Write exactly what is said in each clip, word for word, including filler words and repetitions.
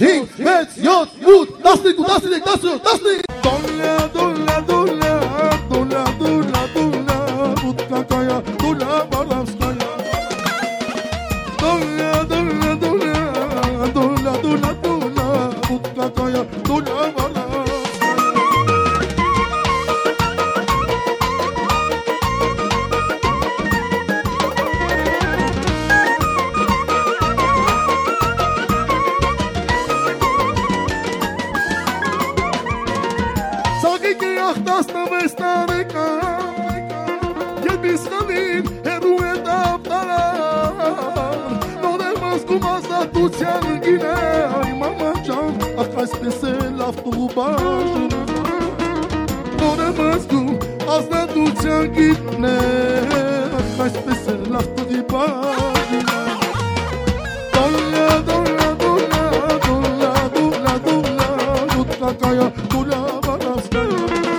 Hing, Metz, Jod, Mut, das nicht, das nicht, das nicht, das nicht. Dolla, dolla, dolla, dolla, dolla, dolla, Butkakaya, dolla, Baravskaya. Dolla, dolla, dolla, dolla, dolla, dolla, Butkakaya, dolla, Baravskaya. Asta vesta reca, e biscanin, erue da ptara. No de mas cum asta tu ți-ar ghine, ai mama ceam, acas pe se la fubajin. No de mas cum asta tu ți-ar ghine, acas pe se la fubajin. Dolla, dolla, dolla, dolla, dolla, dolla, Butkakaya, dolla, Baravskaya.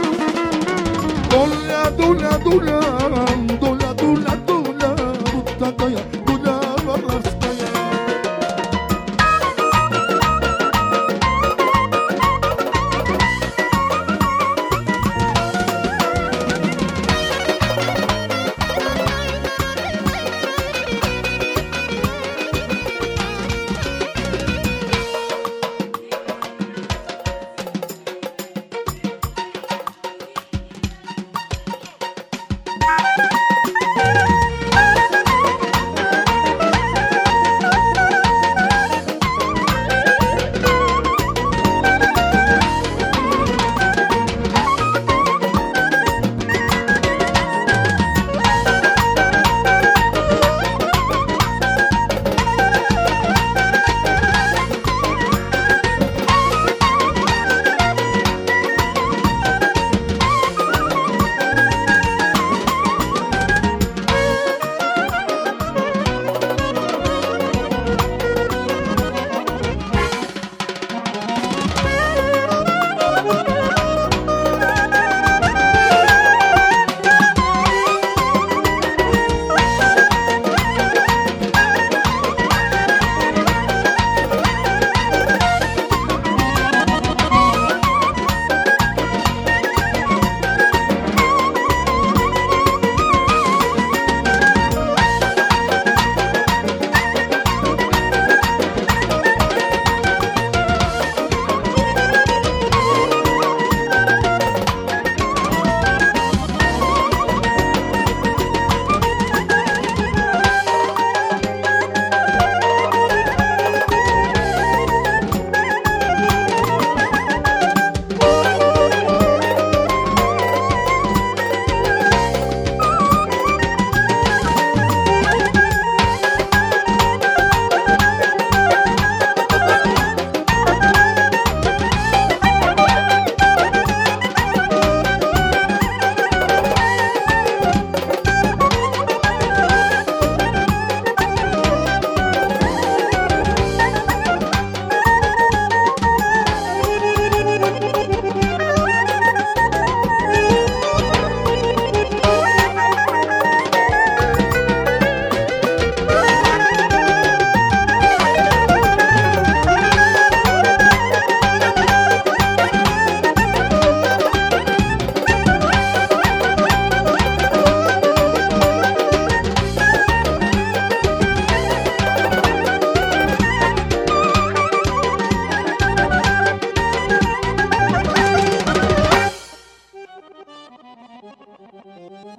Dolla, dolla, dolla, dolla, dolla, dolla, Butkakaya, dolla, Baravskaya.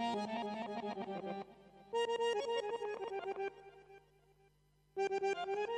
Thank you.